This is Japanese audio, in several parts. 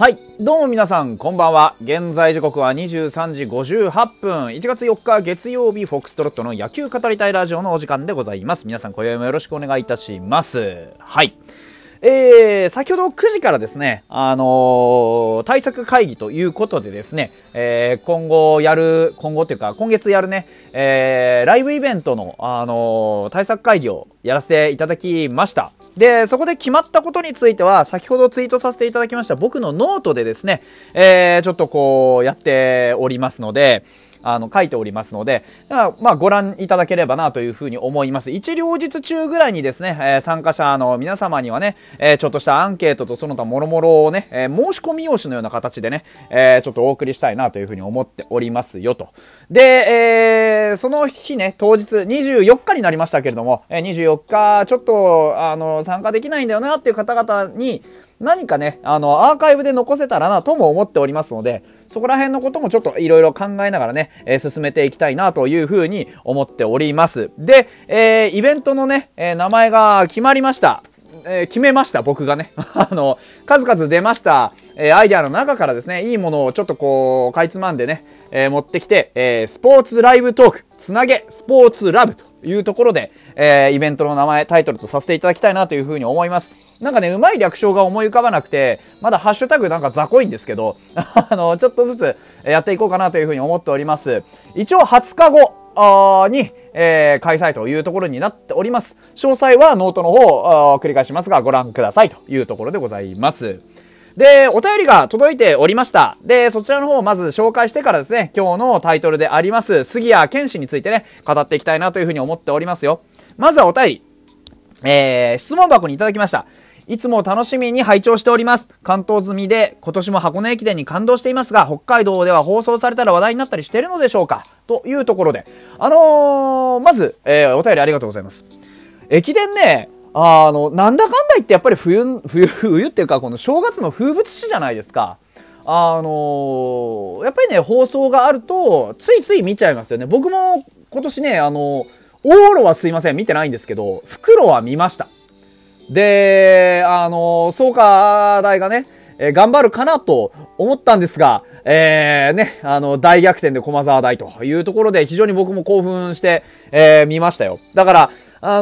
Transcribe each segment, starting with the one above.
はい。どうも皆さん、こんばんは。現在時刻は23時58分。1月4日月曜日、フォックストロットの野球語りたいラジオのお時間でございます。皆さん、今宵もよろしくお願いいたします。はい。先ほど9時からですね、対策会議ということでですね、今月やるね、ライブイベントの、対策会議をやらせていただきました。で、そこで決まったことについては、先ほどツイートさせていただきました僕のノートでですね、ちょっとやっておりますので、書いておりますので、ご覧いただければなというふうに思います。一両日中ぐらいにですね、参加者の皆様にはね、ちょっとしたアンケートとその他諸々をね、申し込み用紙のような形でね、ちょっとお送りしたいなというふうに思っておりますよと。で、その日ね、当日24日になりましたけれども、24日ちょっと参加できないんだよなっていう方々に何かね、アーカイブで残せたらなとも思っておりますので、そこら辺のこともちょっといろいろ考えながらね、進めていきたいなというふうに思っております。で、イベントのね、名前が決まりました。決めました、僕がね。数々出ました、アイデアの中からですね、いいものをちょっとかいつまんでね、持ってきて、スポーツライブトーク、つなげ、スポーツラブというところで、イベントの名前、タイトルとさせていただきたいなというふうに思います。なんかね、うまい略称が思い浮かばなくて、まだハッシュタグなんか雑魚いんですけど、ちょっとずつやっていこうかなというふうに思っております。一応20日後に、開催というところになっております。詳細はノートの方、繰り返しますがご覧くださいというところでございます。で、お便りが届いておりました。で、そちらの方をまず紹介してからですね、今日のタイトルであります、杉谷拳士についてね、語っていきたいなというふうに思っておりますよ。まずはお便り。質問箱にいただきました。いつも楽しみに拝聴しております。関東済みで今年も箱根駅伝に感動していますが、北海道では放送されたら話題になったりしているのでしょうかというところで。まず、お便りありがとうございます。駅伝ね、なんだかんだ言ってやっぱり冬っていうかこの正月の風物詩じゃないですか。やっぱりね、放送があると、ついつい見ちゃいますよね。僕も今年ね、往路はすいません、見てないんですけど、復路は見ました。で、創価大がね、頑張るかなと思ったんですが、大逆転で駒澤大というところで非常に僕も興奮して、見ましたよ。だから、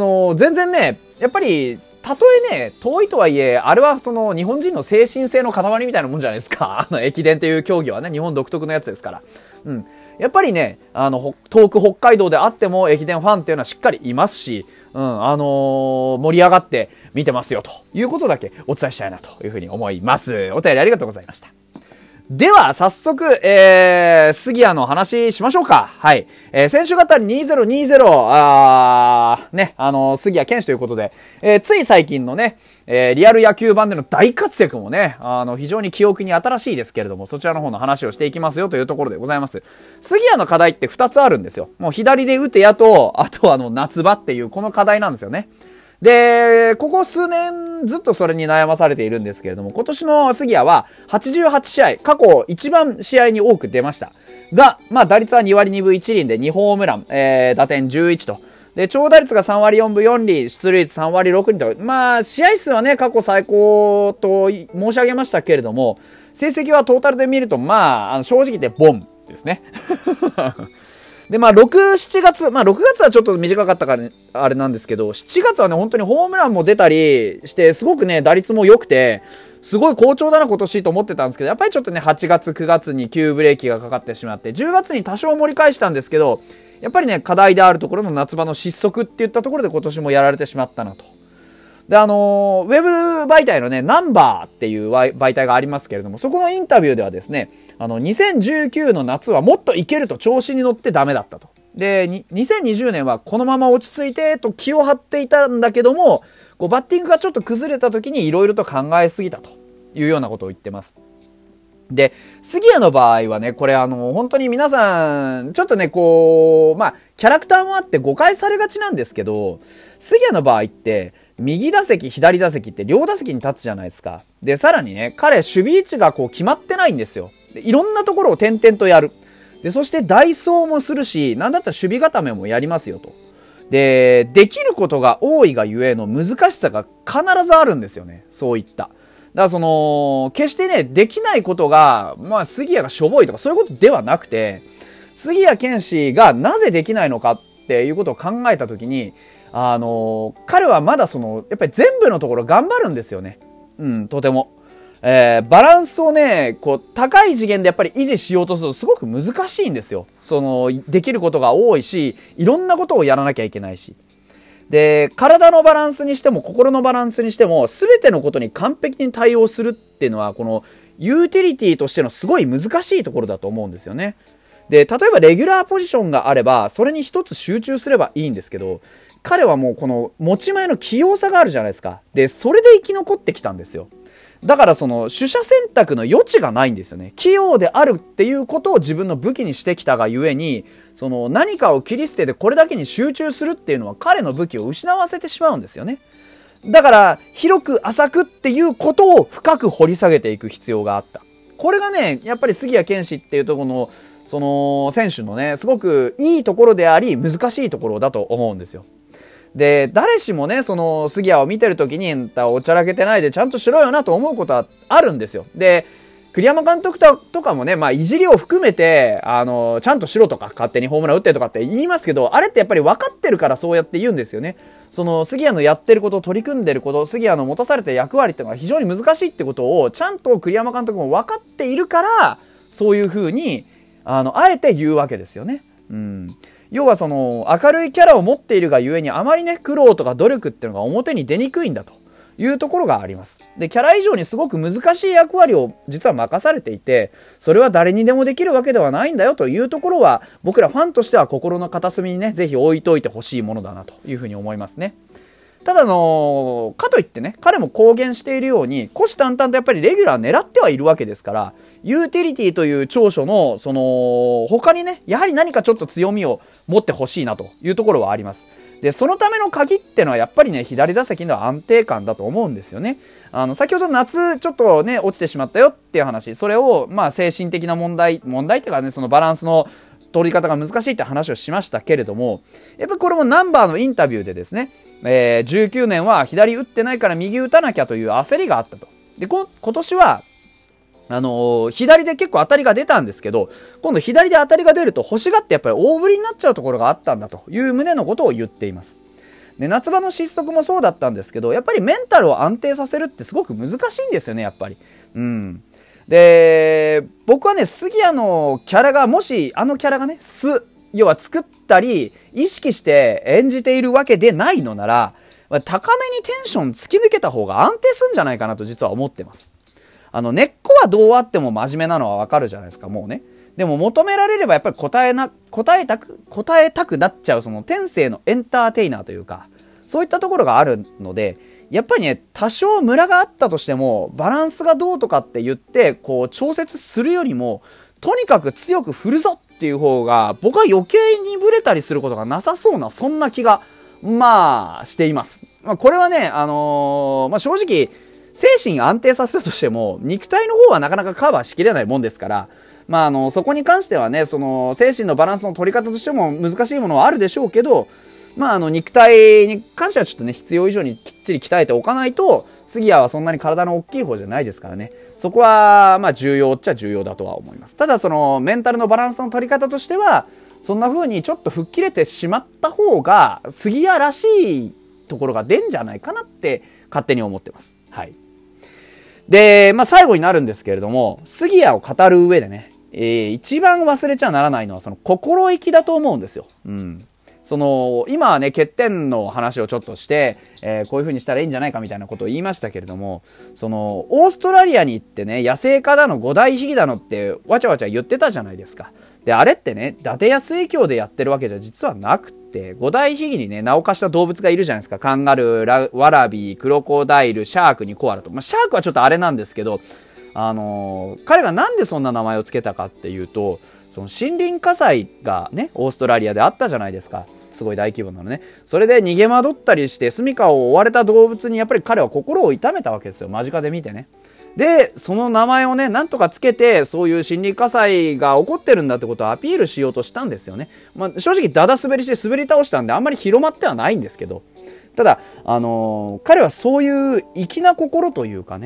全然ね、やっぱり、たとえね、遠いとはいえ、あれはその日本人の精神性の塊みたいなもんじゃないですか。駅伝っていう競技はね、日本独特のやつですから。うん。やっぱりね、遠く北海道であっても駅伝ファンっていうのはしっかりいますし、盛り上がって見てますよということだけお伝えしたいなというふうに思います。お便りありがとうございました。では、早速、杉谷の話しましょうか。はい。選手語り2020、杉谷拳士ということで、つい最近のね、リアル野球版での大活躍もね、非常に記憶に新しいですけれども、そちらの方の話をしていきますよというところでございます。杉谷の課題って2つあるんですよ。もう左で打てやと、あと夏場っていうこの課題なんですよね。で、ここ数年ずっとそれに悩まされているんですけれども、今年の杉谷は88試合、過去一番試合に多く出ました。が、打率は2割2分1厘で2ホームラン、打点11と。で、長打率が3割4分4厘、出塁率3割6厘と、試合数はね、過去最高と申し上げましたけれども、成績はトータルで見ると、正直言ってボンですね。で、6、7月、6月はちょっと短かったから、ね、あれなんですけど、7月はね、本当にホームランも出たりして、すごくね、打率も良くて、すごい好調だな今年と思ってたんですけど、やっぱりちょっとね、8月、9月に急ブレーキがかかってしまって、10月に多少盛り返したんですけど、やっぱりね、課題であるところの夏場の失速っていったところで今年もやられてしまったなと。で、ウェブ媒体のね、ナンバーっていう媒体がありますけれども、そこのインタビューではですね、2019の夏はもっといけると調子に乗ってダメだったと。で、2020年はこのまま落ち着いてと気を張っていたんだけども、バッティングがちょっと崩れた時に色々と考えすぎたというようなことを言ってます。で、杉谷の場合はね、これ本当に皆さん、ちょっとね、キャラクターもあって誤解されがちなんですけど、杉谷の場合って、右打席、左打席って両打席に立つじゃないですか。で、さらにね、彼、守備位置が決まってないんですよ。で、いろんなところを点々とやる。で、そして代走もするし、なんだったら守備固めもやりますよと。で、できることが多いがゆえの難しさが必ずあるんですよね。そういった。 からその、決してね、できないことが、まあ、杉谷がしょぼいとかそういうことではなくて、杉谷拳士がなぜできないのかっていうことを考えたときに、彼はまだその、やっぱり全部のところ頑張るんですよね。とても。バランスをね、こう、高い次元でやっぱり維持しようとするとすごく難しいんですよ。その、できることが多いし、いろんなことをやらなきゃいけないし。で、体のバランスにしても心のバランスにしても全てのことに完璧に対応するっていうのはこのユーティリティとしてのすごい難しいところだと思うんですよね。で、例えばレギュラーポジションがあればそれに一つ集中すればいいんですけど、彼はもうこの持ち前の器用さがあるじゃないですか。で、それで生き残ってきたんですよ。だからその取捨選択の余地がないんですよね。器用であるっていうことを自分の武器にしてきたがゆえに、その何かを切り捨ててこれだけに集中するっていうのは彼の武器を失わせてしまうんですよね。だから広く浅くっていうことを深く掘り下げていく必要があった。これがね、やっぱり杉谷拳士っていうところのその選手のね、すごくいいところであり難しいところだと思うんですよ。で、誰しもね、その杉谷を見てるときにおちゃらけてないでちゃんとしろよなと思うことはあるんですよ。で、栗山監督とかもね、まあいじりを含めてちゃんとしろとか勝手にホームラン打ってとかって言いますけど、あれってやっぱり分かってるからそうやって言うんですよね。その杉谷のやってること、取り組んでること、杉谷の持たされた役割っていうのが非常に難しいってことをちゃんと栗山監督も分かっているから、そういう風にあえて言うわけですよね。要はその明るいキャラを持っているがゆえにあまりね苦労とか努力っていうのが表に出にくいんだというところがあります。で、キャラ以上にすごく難しい役割を実は任されていて、それは誰にでもできるわけではないんだよというところは僕らファンとしては心の片隅にねぜひ置いといてほしいものだなというふうに思いますね。ただかといってね、彼も公言しているように虎視眈々とやっぱりレギュラー狙ってはいるわけですから、ユーティリティという長所のその他にねやはり何かちょっと強みを持ってほしいなというところはあります。で、そのための鍵ってのはやっぱりね左打席の安定感だと思うんですよね。先ほど夏ちょっとね落ちてしまったよっていう話、それをまあ精神的な問題っていうかね、そのバランスの取り方が難しいって話をしましたけれども、やっぱりこれもナンバーのインタビューでですね、19年は左打ってないから右打たなきゃという焦りがあったと。で、今年は左で結構当たりが出たんですけど、今度左で当たりが出ると欲しがってやっぱり大振りになっちゃうところがあったんだという旨のことを言っています。で、夏場の失速もそうだったんですけど、やっぱりメンタルを安定させるってすごく難しいんですよね、やっぱり。で、僕はね、杉谷のキャラが、もしキャラがね、要は作ったり、意識して演じているわけでないのなら、高めにテンション突き抜けた方が安定するんじゃないかなと実は思ってます。根っこはどうあっても真面目なのはわかるじゃないですか、もうね。でも求められればやっぱり答えたくなっちゃう、その天性のエンターテイナーというか、そういったところがあるので、やっぱりね、多少ムラがあったとしても、バランスがどうとかって言って、こう、調節するよりも、とにかく強く振るぞっていう方が、僕は余計にブレたりすることがなさそうな、そんな気が、まあ、しています。これはね、正直、精神安定させたとしても、肉体の方はなかなかカバーしきれないもんですから、そこに関してはね、その、精神のバランスの取り方としても難しいものはあるでしょうけど、肉体に関してはちょっとね、必要以上にきっちり鍛えておかないと、杉谷はそんなに体の大きい方じゃないですからね。そこは、重要っちゃ重要だとは思います。ただ、その、メンタルのバランスの取り方としては、そんな風にちょっと吹っ切れてしまった方が、杉谷らしいところが出んじゃないかなって、勝手に思ってます。はい。で、最後になるんですけれども、杉谷を語る上でね、一番忘れちゃならないのは、その心意気だと思うんですよ。今はね、欠点の話をちょっとして、こういう風にしたらいいんじゃないかみたいなことを言いましたけれども、オーストラリアに行ってね、野生化だの、五大秘技だのって、わちゃわちゃ言ってたじゃないですか。で、あれってね、伊達安影響でやってるわけじゃ実はなくて、五大秘技にね、名を貸した動物がいるじゃないですか。カンガルー、ワラビー、クロコダイル、シャークにコアラと。シャークはちょっとあれなんですけど、彼がなんでそんな名前をつけたかっていうと、その森林火災がね、オーストラリアであったじゃないですか。すごい大規模なのね。それで逃げ惑ったりして住処を追われた動物にやっぱり彼は心を痛めたわけですよ。間近で見てね。で、その名前をね、なんとかつけて、そういう森林火災が起こってるんだってことをアピールしようとしたんですよね。正直ダダ滑りして滑り倒したんであんまり広まってはないんですけど、ただ、彼はそういう粋な心というかね、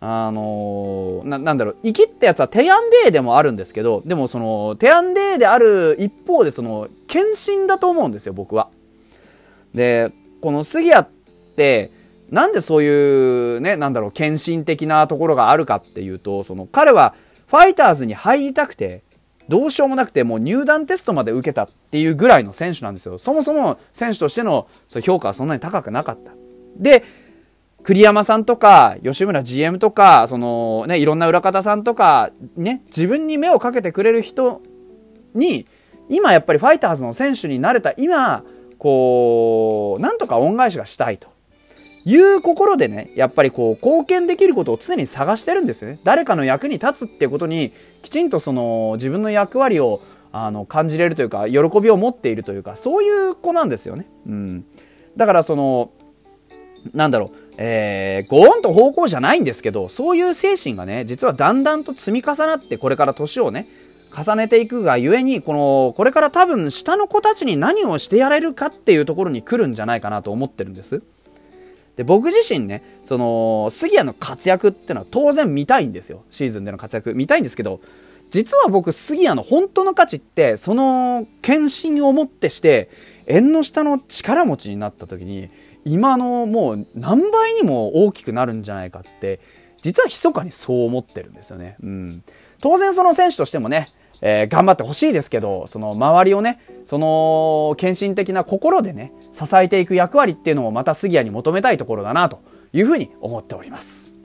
なんだろう、生きってやつはテアンデーでもあるんですけど、でもそのテアンデーである一方でその献身だと思うんですよ、僕は。で、この杉谷ってなんでそういうね、なんだろう、献身的なところがあるかっていうと、その彼はファイターズに入りたくてどうしようもなくて、もう入団テストまで受けたっていうぐらいの選手なんですよ。そもそも選手としての評価はそんなに高くなかった。で、栗山さんとか吉村 GM とかそのね、いろんな裏方さんとかね、自分に目をかけてくれる人に今やっぱりファイターズの選手になれた今、こうなんとか恩返しがしたいという心でね、やっぱりこう貢献できることを常に探してるんですよね。誰かの役に立つっていうことにきちんとその自分の役割を感じれるというか、喜びを持っているというか、そういう子なんですよね。だからそのなんだろう、ゴーンと方向じゃないんですけど、そういう精神がね、実はだんだんと積み重なって、これから年をね重ねていくがゆえに、これから多分下の子たちに何をしてやれるかっていうところに来るんじゃないかなと思ってるんです。で、僕自身ね、その杉谷の活躍っていうのは当然見たいんですよ。シーズンでの活躍見たいんですけど、実は僕杉谷の本当の価値って、その献身をもってして縁の下の力持ちになった時に今のもう何倍にも大きくなるんじゃないかって、実は密かにそう思ってるんですよね。当然その選手としてもね、頑張ってほしいですけど、その周りをね、その献身的な心でね支えていく役割っていうのもまた杉谷に求めたいところだなというふうに思っております。